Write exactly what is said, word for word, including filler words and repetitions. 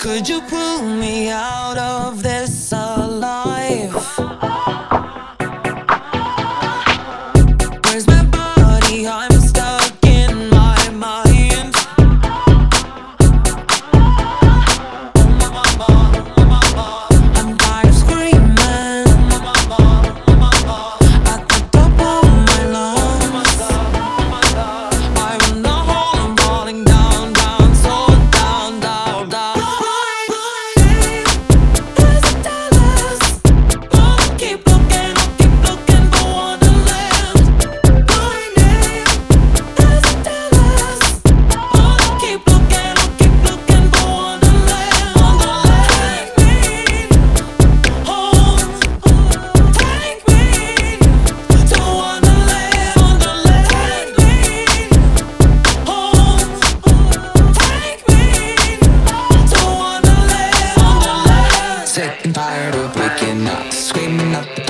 Could you pull me out of this alive? Where's my body? I'm stuck in my mind. I'm tired of screaming at the top of my lungs. I'm in the hole, I'm falling down, down, so down, down, down. Keep looking, I'll keep looking for wonderland. My name is Dallas. I'll keep looking, I'll keep looking for wonderland. Wonderland. Take me home. Take me to wonderland. Wonderland. Take me home. Take me to wonderland. Wonderland. Sick and tired of waking up, screaming at the